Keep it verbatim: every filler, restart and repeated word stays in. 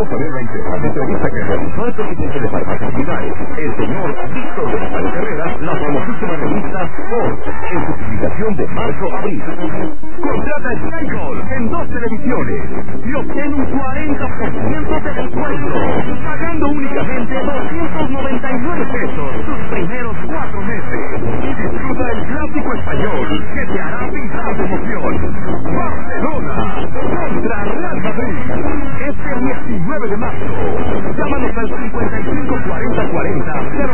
vamos a ver la interesante entrevista que realizó el presidente de Farmacosidades, el señor Víctor de Natal Herrera, la famosísima revista Sport, en su publicación de marzo-abril. Contrata Skycall en dos televisiones y obtiene un cuarenta por ciento de descuento, pagando únicamente doscientos noventa y nueve pesos sus primeros cuatro meses. Y disfruta el clásico español que te hará pintar de emoción. Barcelona contra Real Madrid, este diecinueve de marzo. Llámanos al cincuenta y cinco cuarenta cuarenta cero